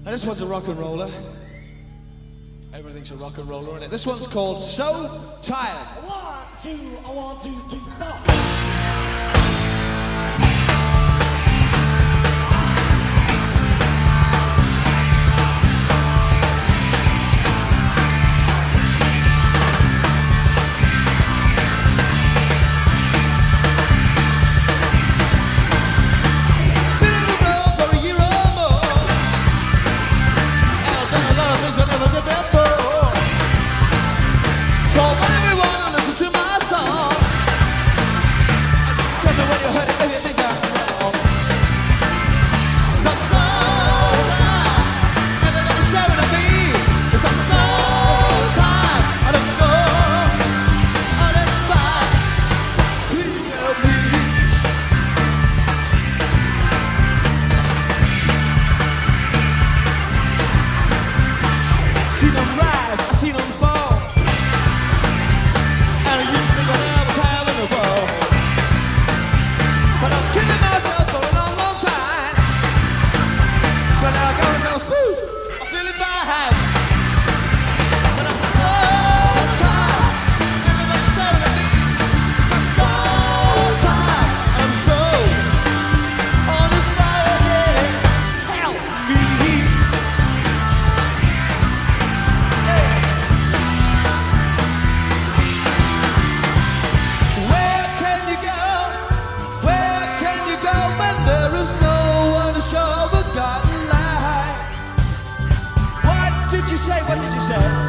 And this one's a rock and roller. Everything's a rock and roller, isn't it? This one's called So Tired. 1, 2, 1, 2, 3, 4. So when everyone listen to my song, tell me when you heard it, if you think I'm wrong. 'Cause I'm so tired, everybody's staring at me. 'Cause I'm so tired, and I'm so uninspired. Please help me. See them rise, I see them fall. But I was killing myself for a long, long time. So now I go and say, woo, I'm feeling fine. But I'm so tired, everybody's staring at me. 'Cause I'm so tired, I'm so uninspired, yeah. Help me. Yeah. Where can you go? Where can you go when there is no one to show a forgotten light? What did you say? What did you say?